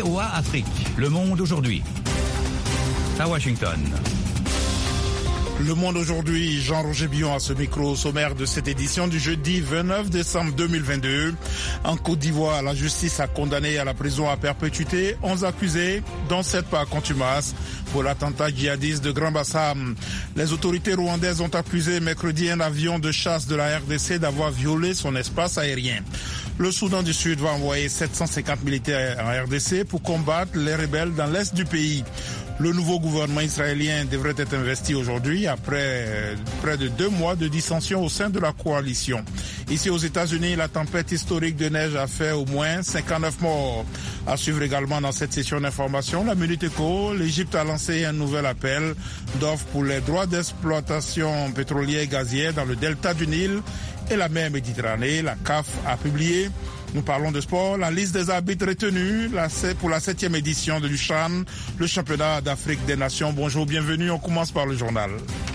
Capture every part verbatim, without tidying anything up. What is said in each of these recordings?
V O A Afrique. Le monde aujourd'hui. À Washington. Le Monde aujourd'hui, Jean-Roger Billon à ce micro, au sommaire de cette édition du jeudi vingt-neuf décembre deux mille vingt-deux. En Côte d'Ivoire, la justice a condamné à la prison à perpétuité onze accusés, dont sept par contumace, pour l'attentat djihadiste de Grand Bassam. Les autorités rwandaises ont accusé mercredi un avion de chasse de la R D C d'avoir violé son espace aérien. Le Soudan du Sud va envoyer sept cent cinquante militaires en R D C pour combattre les rebelles dans l'est du pays. Le nouveau gouvernement israélien devrait être investi aujourd'hui après près de deux mois de dissension au sein de la coalition. Ici aux États-Unis, la tempête historique de neige a fait au moins cinquante-neuf morts. À suivre également dans cette session d'information, la Minute Éco, l'Égypte a lancé un nouvel appel d'offres pour les droits d'exploitation pétrolière et gazière dans le delta du Nil et la mer Méditerranée. La C A F a publié. Nous parlons de sport. La liste des arbitres retenus pour la septième édition de l'U C H A N, le championnat d'Afrique des Nations. Bonjour, bienvenue. On commence par le journal.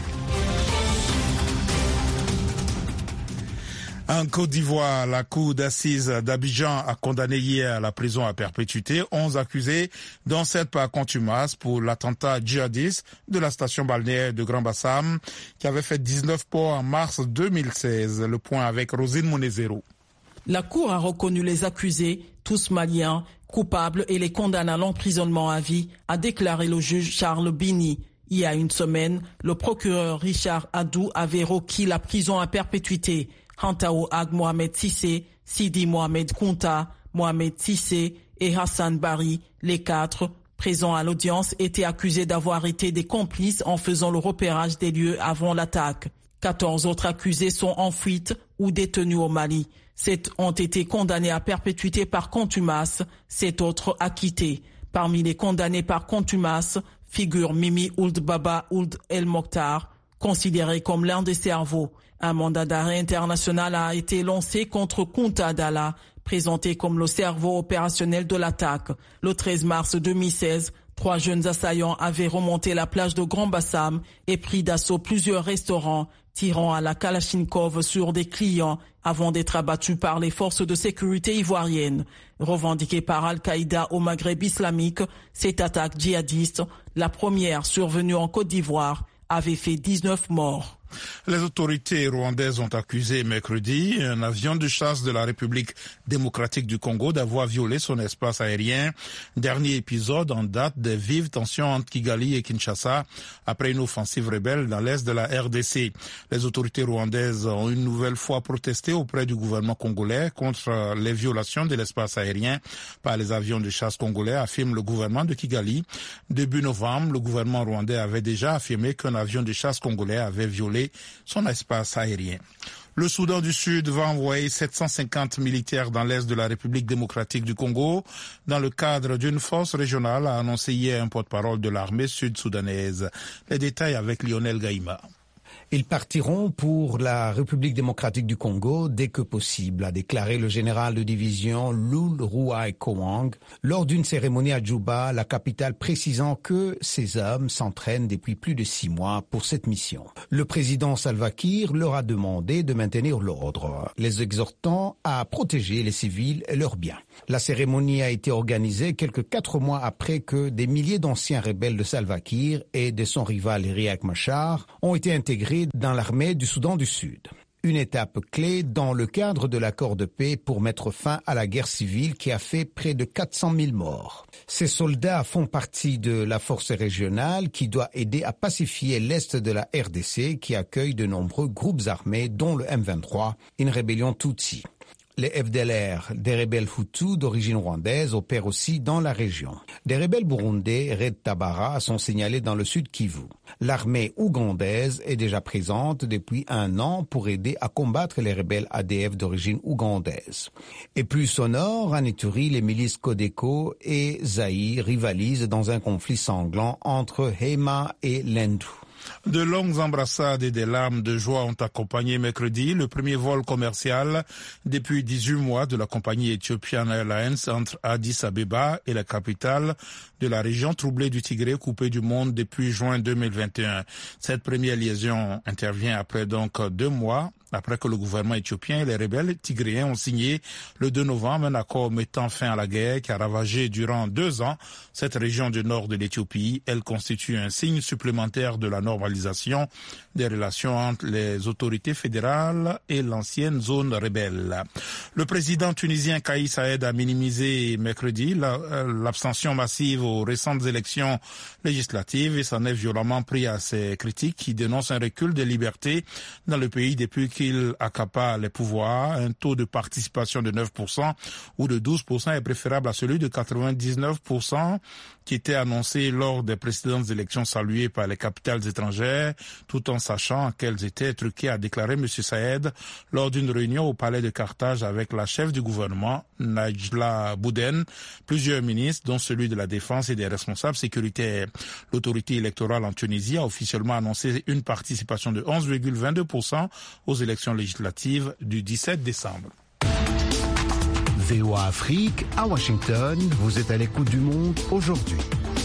En Côte d'Ivoire, la cour d'assises d'Abidjan a condamné hier à la prison à perpétuité onze accusés, dont sept par contumace pour l'attentat djihadiste de la station balnéaire de Grand Bassam, qui avait fait dix-neuf morts en mars deux mille seize. Le point avec Rosine Monezero. La Cour a reconnu les accusés, tous maliens, coupables et les condamne à l'emprisonnement à vie, a déclaré le juge Charles Bini. Il y a une semaine, le procureur Richard Adou avait requis la prison à perpétuité. Hantao Ag Mohamed Sissé, Sidi Mohamed Kounta, Mohamed Sissé et Hassan Bari, les quatre, présents à l'audience, étaient accusés d'avoir été des complices en faisant le repérage des lieux avant l'attaque. quatorze autres accusés sont en fuite ou détenus au Mali. Sept ont été condamnés à perpétuité par contumace, sept autres acquittés. Parmi les condamnés par contumace figure Mimi Ould Baba Ould El Mokhtar, considéré comme l'un des cerveaux. Un mandat d'arrêt international a été lancé contre Kounta Dalla, présenté comme le cerveau opérationnel de l'attaque. Le treize mars deux mille seize, trois jeunes assaillants avaient remonté la plage de Grand Bassam et pris d'assaut plusieurs restaurants, tirant à la Kalachnikov sur des clients avant d'être abattus par les forces de sécurité ivoiriennes. Revendiquée par Al-Qaïda au Maghreb islamique, cette attaque djihadiste, la première survenue en Côte d'Ivoire, avait fait dix-neuf morts. Les autorités rwandaises ont accusé mercredi un avion de chasse de la République démocratique du Congo d'avoir violé son espace aérien. Dernier épisode en date des vives tensions entre Kigali et Kinshasa après une offensive rebelle dans l'est de la R D C. Les autorités rwandaises ont une nouvelle fois protesté auprès du gouvernement congolais contre les violations de l'espace aérien par les avions de chasse congolais, affirme le gouvernement de Kigali. Début novembre, le gouvernement rwandais avait déjà affirmé qu'un avion de chasse congolais avait violé son espace aérien. Le Soudan du Sud va envoyer sept cent cinquante militaires dans l'est de la République démocratique du Congo dans le cadre d'une force régionale, a annoncé hier un porte-parole de l'armée sud-soudanaise. Les détails avec Lionel Gaïma. Ils partiront pour la République démocratique du Congo dès que possible, a déclaré le général de division Lul Ruai Kowang lors d'une cérémonie à Djouba, la capitale, précisant que ces hommes s'entraînent depuis plus de six mois pour cette mission. Le président Salva Kiir leur a demandé de maintenir l'ordre, les exhortant à protéger les civils et leurs biens. La cérémonie a été organisée quelques quatre mois après que des milliers d'anciens rebelles de Salva Kiir et de son rival Riek Machar ont été intégrés dans l'armée du Soudan du Sud. Une étape clé dans le cadre de l'accord de paix pour mettre fin à la guerre civile qui a fait près de quatre cent mille morts. Ces soldats font partie de la force régionale qui doit aider à pacifier l'est de la R D C qui accueille de nombreux groupes armés dont le M vingt-trois, une rébellion Tutsi. Les F D L R, des rebelles Hutus d'origine rwandaise, opèrent aussi dans la région. Des rebelles burundais, Red Tabara, sont signalés dans le sud Kivu. L'armée ougandaise est déjà présente depuis un an pour aider à combattre les rebelles A D F d'origine ougandaise. Et plus au nord, en Ituri, les milices Codeco et Zaïre rivalisent dans un conflit sanglant entre Hema et Lendu. De longues embrassades et des larmes de joie ont accompagné mercredi le premier vol commercial depuis dix-huit mois de la compagnie Ethiopian Airlines entre Addis Abeba et la capitale de la région troublée du Tigré, coupée du monde depuis juin deux mille vingt et un. Cette première liaison intervient après donc deux mois après que le gouvernement éthiopien et les rebelles tigréens ont signé le deux novembre un accord mettant fin à la guerre qui a ravagé durant deux ans cette région du nord de l'Éthiopie. Elle constitue un signe supplémentaire de la normalisation des relations entre les autorités fédérales et l'ancienne zone rebelle. Le président tunisien Kais Saied a minimisé mercredi l'abstention massive aux récentes élections législatives et s'en est violemment pris à ses critiques qui dénoncent un recul des libertés dans le pays depuis qu'il accapare les pouvoirs. Un taux de participation de neuf pour cent ou de douze pour cent est préférable à celui de quatre-vingt-dix-neuf pour cent qui était annoncé lors des précédentes élections saluées par les capitales étrangères, tout en sachant qu'elles étaient truquées, a déclaré M. Saïed lors d'une réunion au palais de Carthage avec la chef du gouvernement, Najla Bouden, plusieurs ministres, dont celui de la Défense et des responsables sécuritaires. L'autorité électorale en Tunisie a officiellement annoncé une participation de onze virgule vingt-deux pour cent aux élections législatives du dix-sept décembre. V O A Afrique, à Washington, vous êtes à l'écoute du monde aujourd'hui.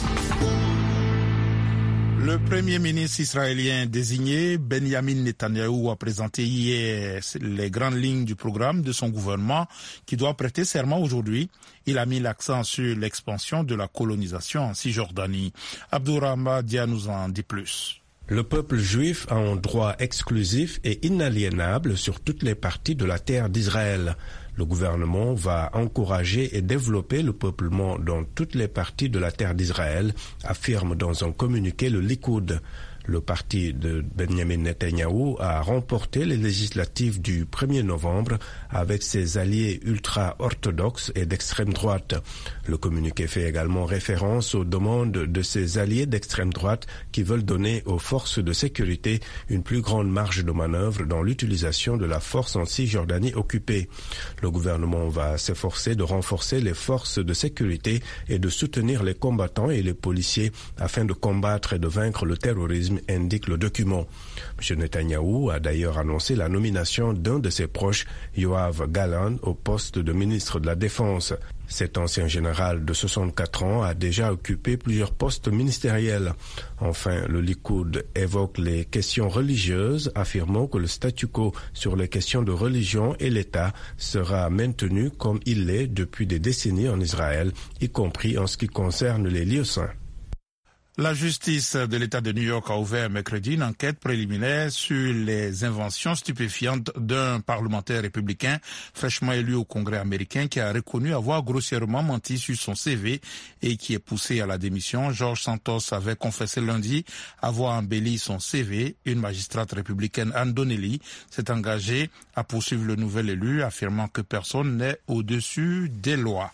Le premier ministre israélien désigné, Benjamin Netanyahou, a présenté hier les grandes lignes du programme de son gouvernement qui doit prêter serment aujourd'hui. Il a mis l'accent sur l'expansion de la colonisation en Cisjordanie. Abdourahmane Dia nous en dit plus. Le peuple juif a un droit exclusif et inaliénable sur toutes les parties de la terre d'Israël. Le gouvernement va encourager et développer le peuplement dans toutes les parties de la terre d'Israël, affirme dans un communiqué le Likoud. Le parti de Benjamin Netanyahou a remporté les législatives du premier novembre avec ses alliés ultra-orthodoxes et d'extrême droite. Le communiqué fait également référence aux demandes de ses alliés d'extrême droite qui veulent donner aux forces de sécurité une plus grande marge de manœuvre dans l'utilisation de la force en Cisjordanie occupée. Le gouvernement va s'efforcer de renforcer les forces de sécurité et de soutenir les combattants et les policiers afin de combattre et de vaincre le terrorisme, indique le document. M. Netanyahou a d'ailleurs annoncé la nomination d'un de ses proches, Yoav Gallant, au poste de ministre de la Défense. Cet ancien général de soixante-quatre ans a déjà occupé plusieurs postes ministériels. Enfin, le Likoud évoque les questions religieuses, affirmant que le statu quo sur les questions de religion et l'État sera maintenu comme il l'est depuis des décennies en Israël, y compris en ce qui concerne les lieux saints. La justice de l'État de New York a ouvert mercredi une enquête préliminaire sur les inventions stupéfiantes d'un parlementaire républicain fraîchement élu au Congrès américain qui a reconnu avoir grossièrement menti sur son C V et qui est poussé à la démission. George Santos avait confessé lundi avoir embelli son C V. Une magistrate républicaine, Ann Donnelly, s'est engagée à poursuivre le nouvel élu, affirmant que personne n'est au-dessus des lois.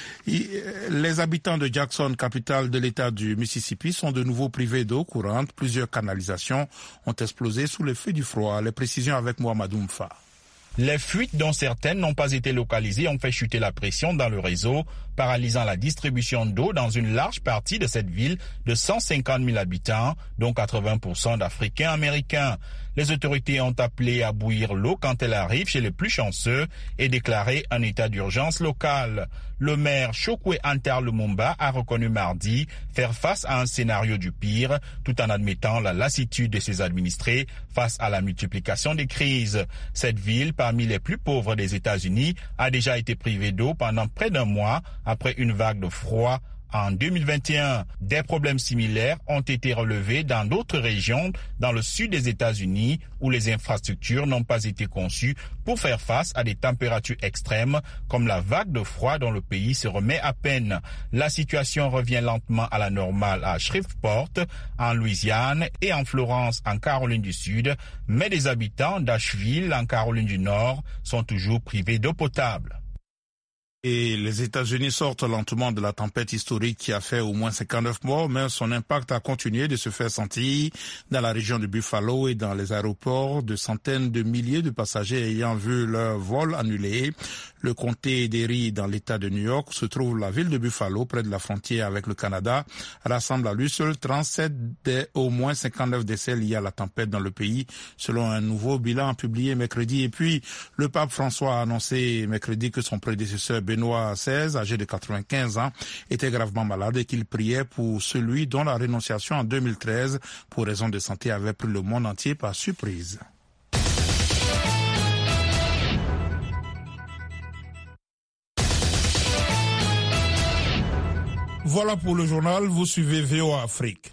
Les habitants de Jackson, capitale de l'État du Mississippi, sont de nouveau privés d'eau courante. Plusieurs canalisations ont explosé sous l'effet du froid. Les précisions avec Mohamed Oumfa. Les fuites, dont certaines n'ont pas été localisées, ont fait chuter la pression dans le réseau, paralysant la distribution d'eau dans une large partie de cette ville de cent cinquante mille habitants, dont quatre-vingts pour cent d'Africains américains. Les autorités ont appelé à bouillir l'eau quand elle arrive chez les plus chanceux et déclaré un état d'urgence local. Le maire Chokwe Antar Lumumba a reconnu mardi faire face à un scénario du pire, tout en admettant la lassitude de ses administrés face à la multiplication des crises. Cette ville, parmi les plus pauvres des États-Unis, a déjà été privée d'eau pendant près d'un mois après une vague de froid en deux mille vingt et un. Des problèmes similaires ont été relevés dans d'autres régions dans le sud des États-Unis où les infrastructures n'ont pas été conçues pour faire face à des températures extrêmes comme la vague de froid dont le pays se remet à peine. La situation revient lentement à la normale à Shreveport, en Louisiane, et en Florence, en Caroline du Sud, mais les habitants d'Asheville, en Caroline du Nord, sont toujours privés d'eau potable. Et les États-Unis sortent lentement de la tempête historique qui a fait au moins cinquante-neuf morts, mais son impact a continué de se faire sentir dans la région de Buffalo et dans les aéroports de centaines de milliers de passagers ayant vu leur vol annulé. Le comté d'Erie, dans l'État de New York, se trouve la ville de Buffalo, près de la frontière avec le Canada, rassemble à lui seul trente-sept des au moins cinquante-neuf décès liés à la tempête dans le pays, selon un nouveau bilan publié mercredi. Et puis, le pape François a annoncé mercredi que son prédécesseur Benoît seize, âgé de quatre-vingt-quinze ans, était gravement malade et qu'il priait pour celui dont la rénonciation en deux mille treize, pour raison de santé, avait pris le monde entier par surprise. Voilà pour le journal, vous suivez V O A Afrique.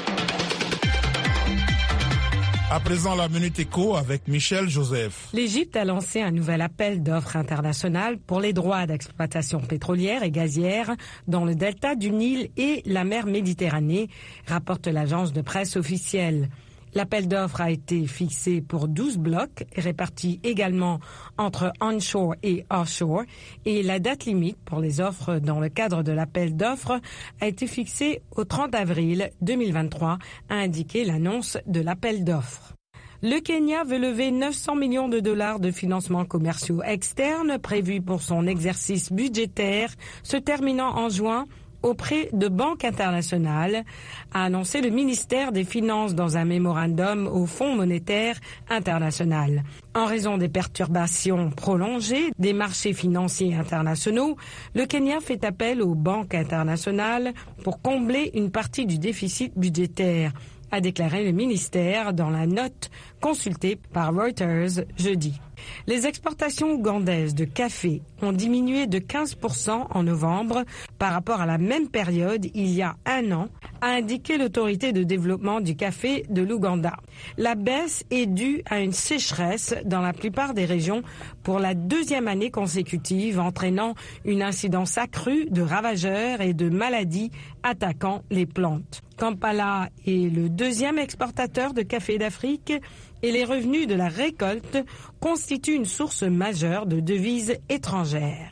À présent, la Minute Éco avec Michel Joseph. L'Égypte a lancé un nouvel appel d'offres international pour les droits d'exploitation pétrolière et gazière dans le delta du Nil et la mer Méditerranée, rapporte l'agence de presse officielle. L'appel d'offres a été fixé pour douze blocs, répartis également entre onshore et offshore, et la date limite pour les offres dans le cadre de l'appel d'offres a été fixée au trente avril deux mille vingt-trois, a indiqué l'annonce de l'appel d'offres. Le Kenya veut lever neuf cents millions de dollars de financements commerciaux externes prévus pour son exercice budgétaire se terminant en juin auprès de banques internationales, a annoncé le ministère des Finances dans un mémorandum au Fonds monétaire international. En raison des perturbations prolongées des marchés financiers internationaux, le Kenya fait appel aux banques internationales pour combler une partie du déficit budgétaire, a déclaré le ministère dans la note consultée par Reuters jeudi. Les exportations ougandaises de café ont diminué de quinze pour cent en novembre par rapport à la même période il y a un an, a indiqué l'autorité de développement du café de l'Ouganda. La baisse est due à une sécheresse dans la plupart des régions pour la deuxième année consécutive, entraînant une incidence accrue de ravageurs et de maladies attaquant les plantes. Kampala est le deuxième exportateur de café d'Afrique et les revenus de la récolte constituent une source majeure de devises étrangères.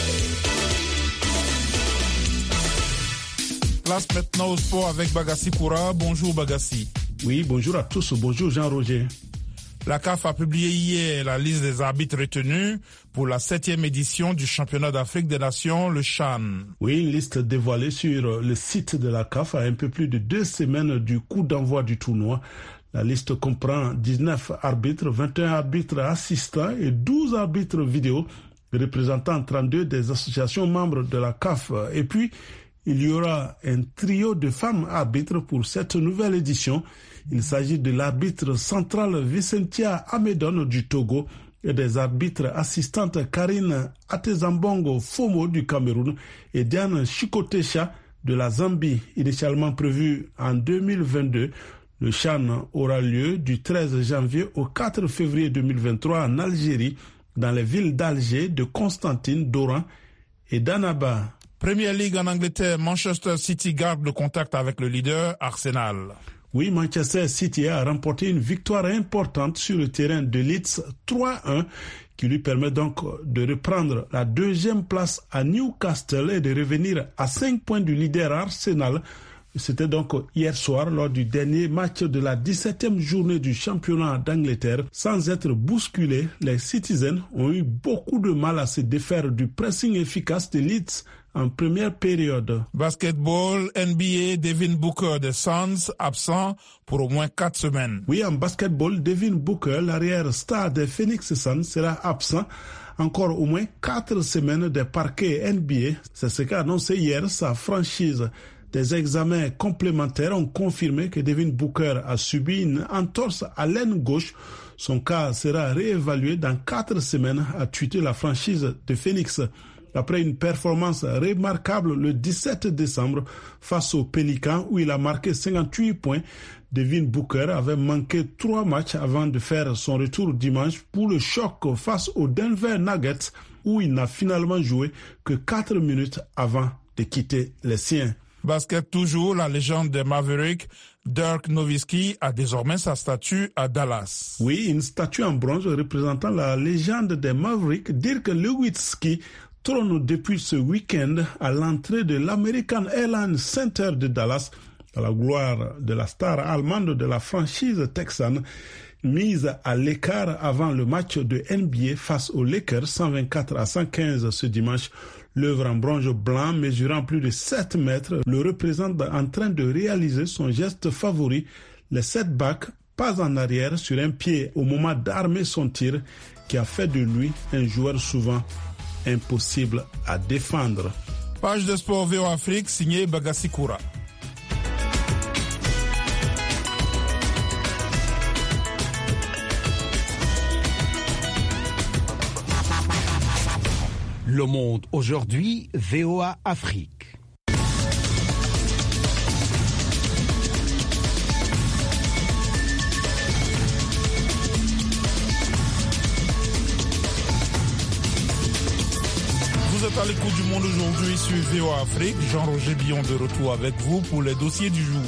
Place maintenant au sport avec Bagassi Koura. Bonjour Bagassi. Oui, bonjour à tous. Bonjour Jean-Roger. La C A F a publié hier la liste des arbitres retenus pour la septième édition du championnat d'Afrique des Nations, le CHAN. Oui, une liste dévoilée sur le site de la C A F à un peu plus de deux semaines du coup d'envoi du tournoi. La liste comprend dix-neuf arbitres, vingt et un arbitres assistants et douze arbitres vidéo, représentant trente-deux des associations membres de la C A F. Et puis, il y aura un trio de femmes arbitres pour cette nouvelle édition. Il s'agit de l'arbitre central Vicentia Amedon du Togo et des arbitres assistantes Karine Atezambongo Fomo du Cameroun et Diane Chikotesha de la Zambie, initialement prévu en deux mille vingt-deux. Le CHAN aura lieu du treize janvier au quatre février deux mille vingt-trois en Algérie, dans les villes d'Alger, de Constantine, d'Oran et d'Annaba. Premier League en Angleterre, Manchester City garde le contact avec le leader Arsenal. Oui, Manchester City a remporté une victoire importante sur le terrain de Leeds trois à un, qui lui permet donc de reprendre la deuxième place à Newcastle et de revenir à cinq points du leader Arsenal. C'était donc hier soir lors du dernier match de la dix-septième journée du championnat d'Angleterre. Sans être bousculés, les Citizens ont eu beaucoup de mal à se défaire du pressing efficace de Leeds en première période. Basketball, N B A, Devin Booker des Suns, absent pour au moins quatre semaines. Oui, en basketball, Devin Booker, l'arrière star des Phoenix Suns, sera absent encore au moins quatre semaines des parquets N B A. C'est ce qu'a annoncé hier sa franchise. Des examens complémentaires ont confirmé que Devin Booker a subi une entorse à l'aine gauche. Son cas sera réévalué dans quatre semaines, a tweeté la franchise de Phoenix. Après une performance remarquable le dix-sept décembre face aux Pélicans où il a marqué cinquante-huit points, Devin Booker avait manqué trois matchs avant de faire son retour dimanche pour le choc face aux Denver Nuggets où il n'a finalement joué que quatre minutes avant de quitter les siens. Basket toujours, la légende des Mavericks, Dirk Nowitzki a désormais sa statue à Dallas. Oui, une statue en bronze représentant la légende des Mavericks, Dirk Nowitzki, trône depuis ce week-end à l'entrée de l'American Airlines Center de Dallas, à la gloire de la star allemande de la franchise texane, mise à l'écart avant le match de N B A face aux Lakers cent vingt-quatre à cent quinze ce dimanche. L'œuvre en bronze blanc mesurant plus de sept mètres le représente en train de réaliser son geste favori, le setback, pas en arrière sur un pied au moment d'armer son tir, qui a fait de lui un joueur souvent impossible à défendre. Page de sport V O Afrique, signé Bagassi Koura. Le Monde aujourd'hui, V O A Afrique. Vous êtes à l'écoute du Monde aujourd'hui sur V O A Afrique. Jean-Roger Billon de retour avec vous pour les dossiers du jour.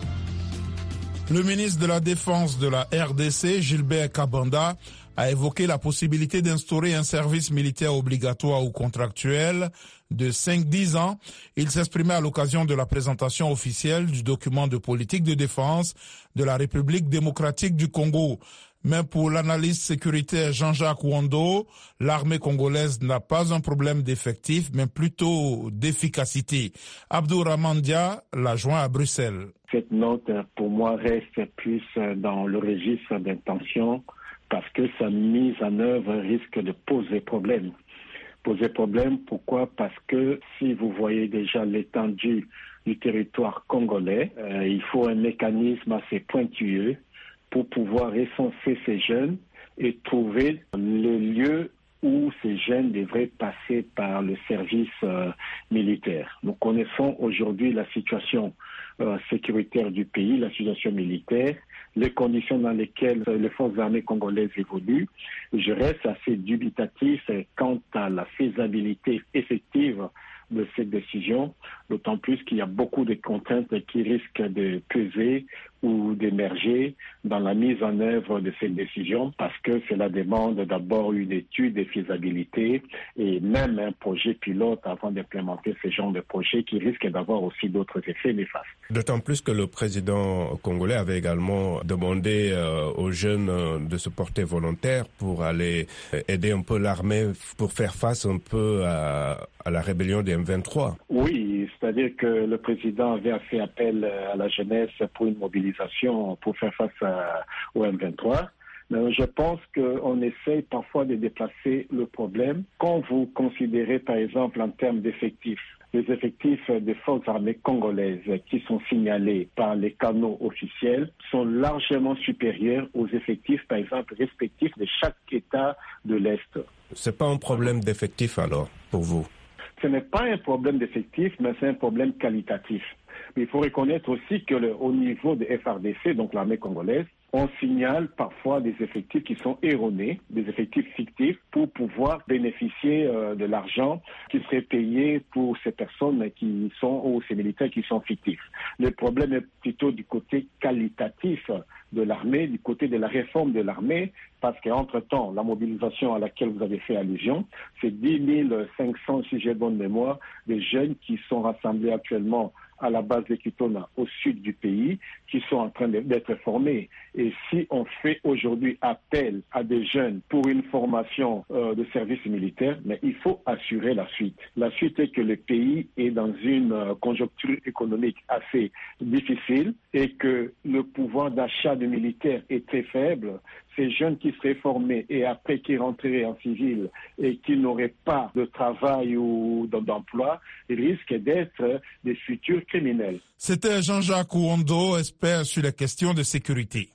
Le ministre de la Défense de la R D C, Gilbert Kabanda, a évoqué la possibilité d'instaurer un service militaire obligatoire ou contractuel de cinq à dix ans. Il s'exprimait à l'occasion de la présentation officielle du document de politique de défense de la République démocratique du Congo. Mais pour l'analyste sécuritaire Jean-Jacques Wondo, l'armée congolaise n'a pas un problème d'effectif, mais plutôt d'efficacité. Abdourahmane Dia l'a joint à Bruxelles. Cette note, pour moi, reste plus dans le registre d'intention parce que sa mise en œuvre risque de poser problème. Poser problème, pourquoi? Parce que si vous voyez déjà l'étendue du territoire congolais, euh, il faut un mécanisme assez pointueux pour pouvoir recenser ces jeunes et trouver le lieu où ces jeunes devraient passer par le service euh, militaire. Nous connaissons aujourd'hui la situation euh, sécuritaire du pays, la situation militaire, les conditions dans lesquelles les forces armées congolaises évoluent. Je reste assez dubitatif quant à la faisabilité effective de cette décision, d'autant plus qu'il y a beaucoup de contraintes qui risquent de peser ou d'émerger dans la mise en œuvre de cette décision parce que cela demande d'abord une étude de faisabilité et même un projet pilote avant d'implémenter ce genre de projet qui risque d'avoir aussi d'autres effets néfastes. D'autant plus que le président congolais avait également demandé euh, aux jeunes euh, de se porter volontaires pour aller euh, aider un peu l'armée pour faire face un peu à, à la rébellion des M vingt-trois. Oui, c'est-à-dire que le président avait fait appel à la jeunesse pour une mobilisation pour faire face à, au M vingt-trois. Mais je pense qu'on essaye parfois de déplacer le problème. Quand vous considérez, par exemple, en termes d'effectifs, les effectifs des forces armées congolaises qui sont signalés par les canaux officiels sont largement supérieurs aux effectifs, par exemple, respectifs de chaque État de l'Est. C'est pas un problème d'effectif alors, pour vous? Ce n'est pas un problème d'effectif, mais c'est un problème qualitatif. Mais il faut reconnaître aussi que le, au niveau de F R D C, donc l'armée congolaise, on signale parfois des effectifs qui sont erronés, des effectifs fictifs, pour pouvoir bénéficier euh, de l'argent qui serait payé pour ces personnes qui sont, ou ces militaires qui sont fictifs. Le problème est plutôt du côté qualitatif de l'armée, du côté de la réforme de l'armée, parce qu'entre-temps, la mobilisation à laquelle vous avez fait allusion, c'est dix mille cinq cents, si j'ai bonne mémoire, des jeunes qui sont rassemblés actuellement à la base de Kitona, au sud du pays, qui sont en train d'être formés. Et si on fait aujourd'hui appel à des jeunes pour une formation euh, de service militaire, mais il faut assurer la suite. La suite est que le pays est dans une euh, conjoncture économique assez difficile et que le pouvoir d'achat de militaires est très faible. Ces jeunes qui seraient formés et après qui rentreraient en civil et qui n'auraient pas de travail ou d'emploi risquent d'être des futurs criminels. C'était Jean-Jacques Wondo, expert sur les questions de sécurité.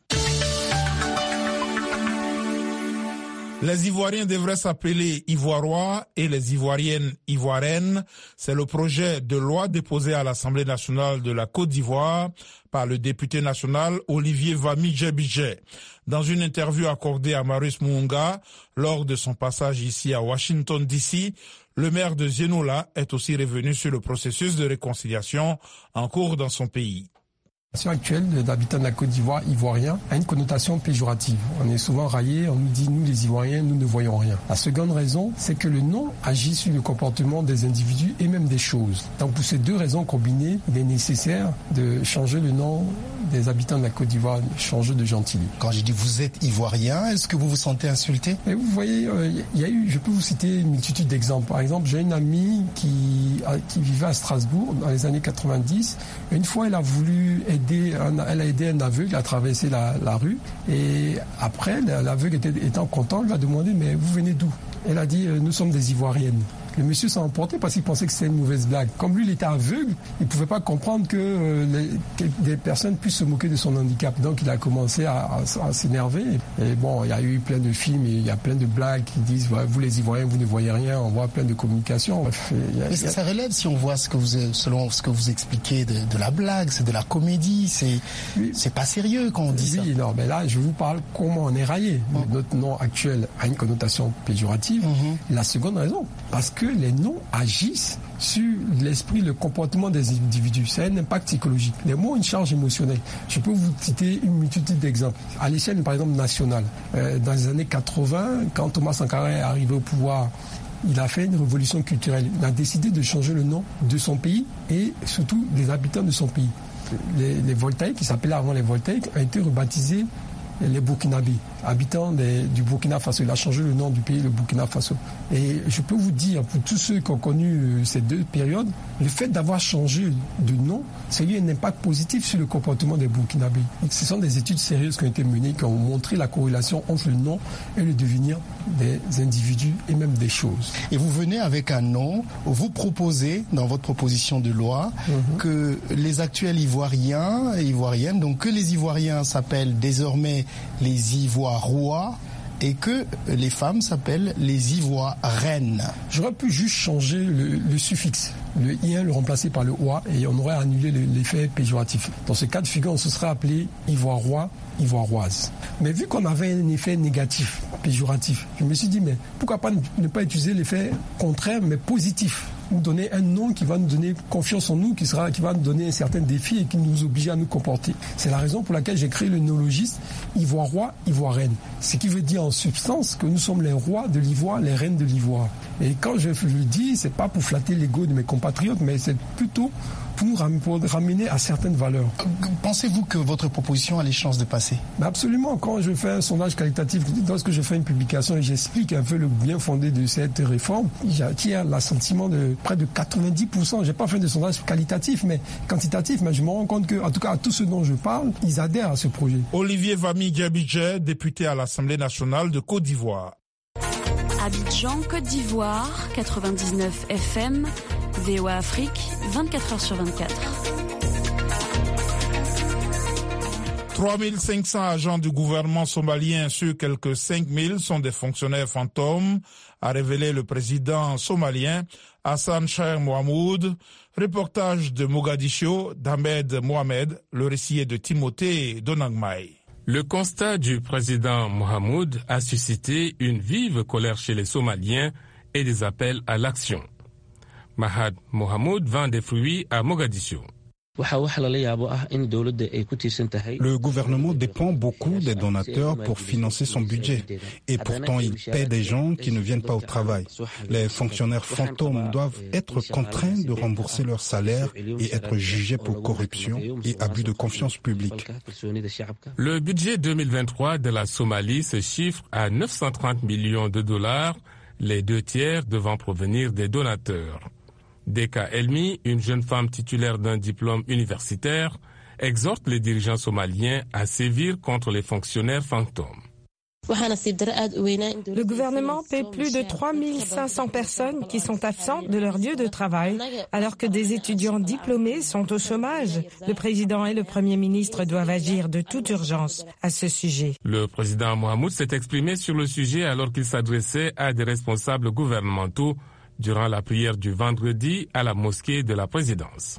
Les Ivoiriens devraient s'appeler Ivoirois et les Ivoiriennes Ivoiriennes. C'est le projet de loi déposé à l'Assemblée nationale de la Côte d'Ivoire par le député national Olivier Vami-Djebidje. Dans une interview accordée à Marius Muunga lors de son passage ici à Washington D C, le maire de Zenola est aussi revenu sur le processus de réconciliation en cours dans son pays. La situation actuelle d'habitants de la Côte d'Ivoire, ivoiriens, a une connotation péjorative. On est souvent raillés, on nous dit, nous les Ivoiriens, nous ne voyons rien. La seconde raison, c'est que le nom agit sur le comportement des individus et même des choses. Donc pour ces deux raisons combinées, il est nécessaire de changer le nom des habitants de la Côte d'Ivoire, changer de Gentilly. Quand je dis vous êtes Ivoirien, est-ce que vous vous sentez insulté? Et vous voyez, il euh, y a eu, je peux vous citer une multitude d'exemples. Par exemple, j'ai une amie qui, qui vivait à Strasbourg dans les années quatre-vingt-dix. Et une fois, elle a voulu aider Un, elle a aidé un aveugle à traverser la, la rue et après l'aveugle était, étant content, lui a demandé mais vous venez d'où? Elle a dit nous sommes des Ivoiriennes. Le monsieur s'est emporté parce qu'il pensait que c'était une mauvaise blague. Comme lui, il était aveugle, il ne pouvait pas comprendre que, euh, les, que des personnes puissent se moquer de son handicap. Donc, il a commencé à, à, à s'énerver. Et bon, il y a eu plein de films et il y a plein de blagues qui disent ouais, vous les Ivoiriens, vous ne voyez rien. On voit plein de communications. Bref, il y a, Mais ça, il y a... ça relève, si on voit ce que vous, selon ce que vous expliquez, de, de la blague, c'est de la comédie. C'est, oui. c'est pas sérieux quand on dit oui, ça. Oui, non, mais là, je vous parle comment on est raillé. Mmh. Notre nom actuel a une connotation péjorative. Mmh. La seconde raison, parce que que les noms agissent sur l'esprit, le comportement des individus. C'est un impact psychologique. Les mots ont une charge émotionnelle. Je peux vous citer une multitude d'exemples. À l'échelle, par exemple, nationale, euh, dans les années quatre-vingts, quand Thomas Sankara est arrivé au pouvoir, il a fait une révolution culturelle. Il a décidé de changer le nom de son pays et surtout des habitants de son pays. Les, les Voltaïques, qui s'appelaient avant les Voltaïques, ont été rebaptisés les Burkinabés, habitants des, du Burkina Faso. Il a changé le nom du pays, le Burkina Faso. Et je peux vous dire, pour tous ceux qui ont connu ces deux périodes, le fait d'avoir changé de nom, ça a eu un impact positif sur le comportement des Burkinabés. Et ce sont des études sérieuses qui ont été menées, qui ont montré la corrélation entre le nom et le devenir des individus et même des choses. Et vous venez avec un nom, vous proposez dans votre proposition de loi mm-hmm. que les actuels Ivoiriens et Ivoiriennes, donc que les Ivoiriens s'appellent désormais les Ivoirois et que les femmes s'appellent les Ivoireines. J'aurais pu juste changer le, le suffixe, le ien, le remplacer par le oie, et on aurait annulé l'effet péjoratif. Dans ce cas de figure, on se serait appelé Ivoirois, Ivoiroise. Mais vu qu'on avait un effet négatif, péjoratif, je me suis dit, mais pourquoi pas ne pas utiliser l'effet contraire, mais positif, nous donner un nom qui va nous donner confiance en nous, qui, sera, qui va nous donner un certain défi et qui nous oblige à nous comporter. C'est la raison pour laquelle j'ai créé le néologisme Ivoirois, Ivoireine. Ce qui veut dire en substance que nous sommes les rois de l'Ivoire, les reines de l'Ivoire. Et quand je le dis, c'est pas pour flatter l'ego de mes compatriotes, mais c'est plutôt pour nous ramener à certaines valeurs. Pensez-vous que votre proposition a les chances de passer? Mais absolument. Quand je fais un sondage qualitatif, lorsque je fais une publication et j'explique un peu le bien fondé de cette réforme, j'attire l'assentiment de près de quatre-vingt-dix pour cent. J'ai pas fait de sondage qualitatif, mais quantitatif, mais je me rends compte que, en tout cas, à tous ceux dont je parle, ils adhèrent à ce projet. Olivier Vami Diabidje, député à l'Assemblée nationale de Côte d'Ivoire. Abidjan, Côte d'Ivoire, quatre-vingt-dix-neuf F M, V O A Afrique, vingt-quatre heures sur vingt-quatre. trois mille cinq cents agents du gouvernement somalien sur quelques cinq mille sont des fonctionnaires fantômes, a révélé le président somalien Hassan Sheikh Mohamoud. Reportage de Mogadiscio d'Ahmed Mohamed, le récit est de Timothée Donangmai. Le constat du président Mohamoud a suscité une vive colère chez les Somaliens et des appels à l'action. Mahad Mohamoud vend des fruits à Mogadiscio. Le gouvernement dépend beaucoup des donateurs pour financer son budget. Et pourtant, il paie des gens qui ne viennent pas au travail. Les fonctionnaires fantômes doivent être contraints de rembourser leur salaire et être jugés pour corruption et abus de confiance publique. Le budget deux mille vingt-trois de la Somalie se chiffre à neuf cent trente millions de dollars, les deux tiers devant provenir des donateurs. Deka Elmi, une jeune femme titulaire d'un diplôme universitaire, exhorte les dirigeants somaliens à sévir contre les fonctionnaires fantômes. Le gouvernement paie plus de trois mille cinq cents personnes qui sont absentes de leur lieu de travail, alors que des étudiants diplômés sont au chômage. Le président et le premier ministre doivent agir de toute urgence à ce sujet. Le président Mohamoud s'est exprimé sur le sujet alors qu'il s'adressait à des responsables gouvernementaux durant la prière du vendredi à la mosquée de la présidence.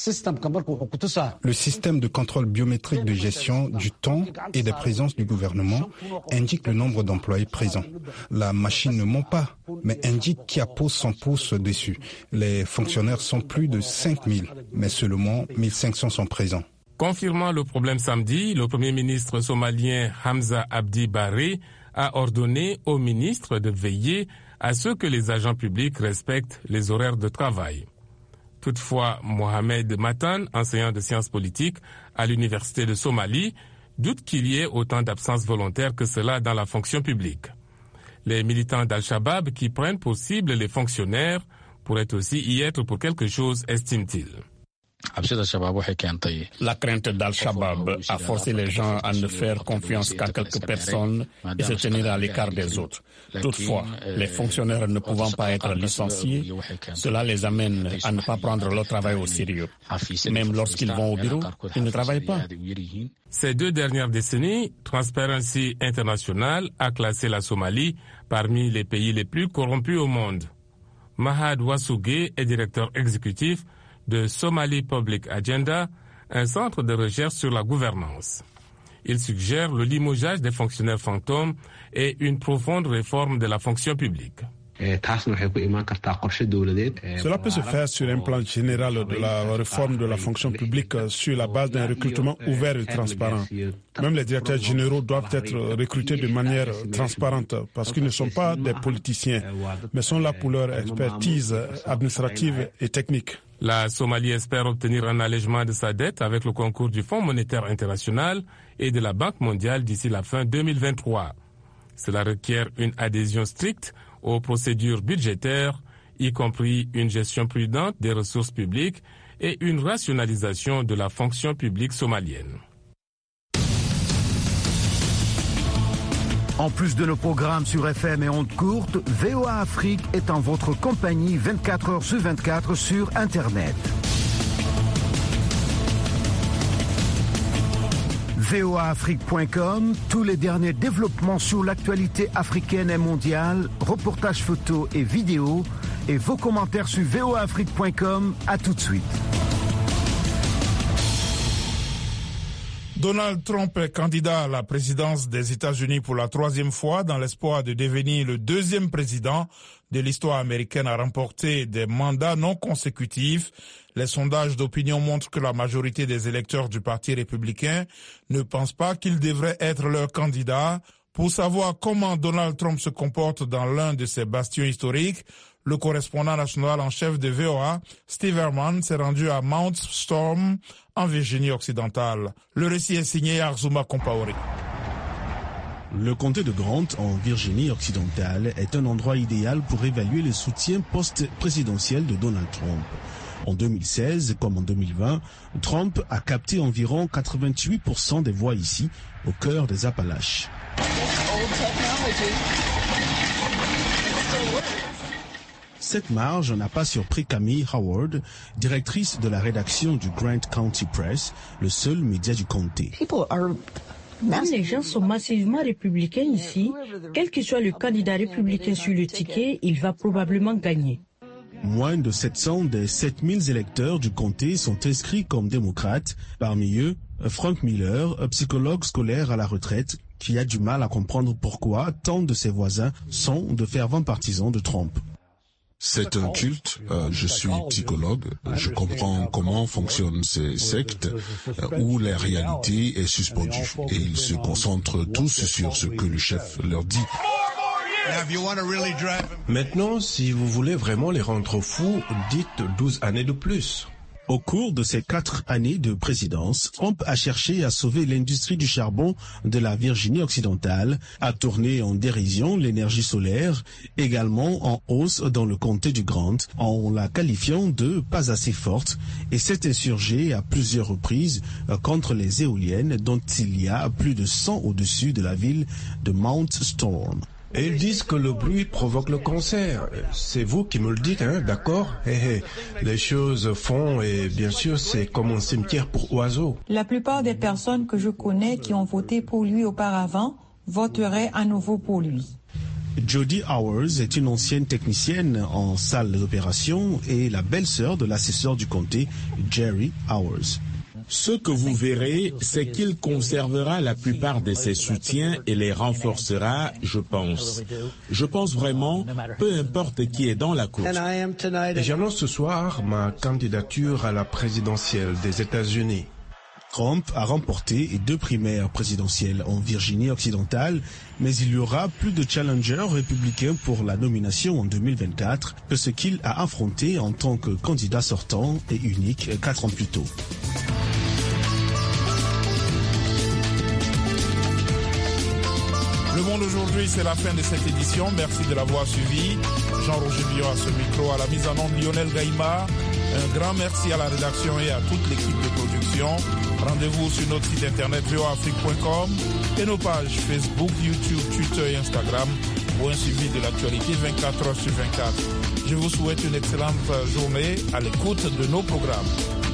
Le système de contrôle biométrique de gestion du temps et des présences du gouvernement indique le nombre d'employés présents. La machine ne ment pas, mais indique qui appose son pouce dessus. Les fonctionnaires sont plus de cinq mille, mais seulement mille cinq cents sont présents. Confirmant le problème samedi, le premier ministre somalien Hamza Abdi Barre a ordonné au ministre de veiller à ce que les agents publics respectent les horaires de travail. Toutefois, Mohamed Matan, enseignant de sciences politiques à l'université de Somalie, doute qu'il y ait autant d'absences volontaires que cela dans la fonction publique. Les militants d'Al-Shabaab qui prennent pour cible les fonctionnaires pourraient aussi y être pour quelque chose, estime-t-il. La crainte d'Al-Shabaab a forcé les gens à ne faire confiance qu'à quelques personnes et se tenir à l'écart des autres. Toutefois, les fonctionnaires ne pouvant pas être licenciés, cela les amène à ne pas prendre leur travail au sérieux. Même lorsqu'ils vont au bureau, ils ne travaillent pas. Ces deux dernières décennies, Transparency International a classé la Somalie parmi les pays les plus corrompus au monde. Mahad Wasouge est directeur exécutif de Somali Public Agenda, un centre de recherche sur la gouvernance. Il suggère le limogeage des fonctionnaires fantômes et une profonde réforme de la fonction publique. Cela peut se faire sur un plan général de la réforme de la fonction publique sur la base d'un recrutement ouvert et transparent. Même les directeurs généraux doivent être recrutés de manière transparente parce qu'ils ne sont pas des politiciens, mais sont là pour leur expertise administrative et technique. La Somalie espère obtenir un allègement de sa dette avec le concours du Fonds monétaire international et de la Banque mondiale d'ici la fin deux mille vingt-trois. Cela requiert une adhésion stricte aux procédures budgétaires, y compris une gestion prudente des ressources publiques et une rationalisation de la fonction publique somalienne. En plus de nos programmes sur F M et ondes courtes, V O A Afrique est en votre compagnie vingt-quatre heures sur vingt-quatre sur Internet. V O A Afrique point com, tous les derniers développements sur l'actualité africaine et mondiale, reportages photos et vidéos, et vos commentaires sur V O A Afrique point com. À tout de suite. Donald Trump est candidat à la présidence des États-Unis pour la troisième fois dans l'espoir de devenir le deuxième président de l'histoire américaine à remporter des mandats non consécutifs. Les sondages d'opinion montrent que la majorité des électeurs du Parti républicain ne pensent pas qu'il devrait être leur candidat. Pour savoir comment Donald Trump se comporte dans l'un de ses bastions historiques, le correspondant national en chef de V O A, Steve Herman, s'est rendu à Mount Storm, en Virginie occidentale. Le récit est signé Arzuma Compaoré. Le comté de Grant, en Virginie occidentale, est un endroit idéal pour évaluer le soutien post-présidentiel de Donald Trump. En deux mille seize, comme en deux mille vingt, Trump a capté environ quatre-vingt-huit pour cent des voix ici, au cœur des Appalaches. Cette marge n'a pas surpris Camille Howard, directrice de la rédaction du Grant County Press, le seul média du comté. Les gens sont massivement républicains ici. Quel que soit le candidat républicain sur le ticket, il va probablement gagner. Moins de sept cents des sept mille électeurs du comté sont inscrits comme démocrates. Parmi eux, Frank Miller, un psychologue scolaire à la retraite, qui a du mal à comprendre pourquoi tant de ses voisins sont de fervents partisans de Trump. C'est un culte, euh, je suis psychologue, je comprends comment fonctionnent ces sectes euh, où la réalité est suspendue et ils se concentrent tous sur ce que le chef leur dit. Maintenant, si vous voulez vraiment les rendre fous, dites douze années de plus. Au cours de ces quatre années de présidence, Trump a cherché à sauver l'industrie du charbon de la Virginie occidentale, a tourné en dérision l'énergie solaire, également en hausse dans le comté du Grant, en la qualifiant de pas assez forte, et s'est insurgé à plusieurs reprises contre les éoliennes dont il y a plus de cent au-dessus de la ville de Mount Storm. Et ils disent que le bruit provoque le cancer. C'est vous qui me le dites, hein, d'accord? Hey, hey. Les choses font et bien sûr c'est comme un cimetière pour oiseaux. La plupart des personnes que je connais qui ont voté pour lui auparavant voteraient à nouveau pour lui. Jody Howers est une ancienne technicienne en salle d'opération et la belle-sœur de l'assesseur du comté, Jerry Howers. Ce que vous verrez, c'est qu'il conservera la plupart de ses soutiens et les renforcera, je pense. Je pense vraiment, peu importe qui est dans la course. Et j'annonce ce soir ma candidature à la présidentielle des États-Unis. Trump a remporté deux primaires présidentielles en Virginie occidentale, mais il y aura plus de challengers républicains pour la nomination en deux mille vingt-quatre que ce qu'il a affronté en tant que candidat sortant et unique quatre ans plus tôt. Le Monde aujourd'hui, c'est la fin de cette édition. Merci de l'avoir suivi. Jean-Roger Billon à ce micro, à la mise en onde Lionel Gaïma. Un grand merci à la rédaction et à toute l'équipe de production. Rendez-vous sur notre site internet v o a afrique point com et nos pages Facebook, YouTube, Twitter et Instagram pour un suivi de l'actualité vingt-quatre heures sur vingt-quatre. Je vous souhaite une excellente journée à l'écoute de nos programmes.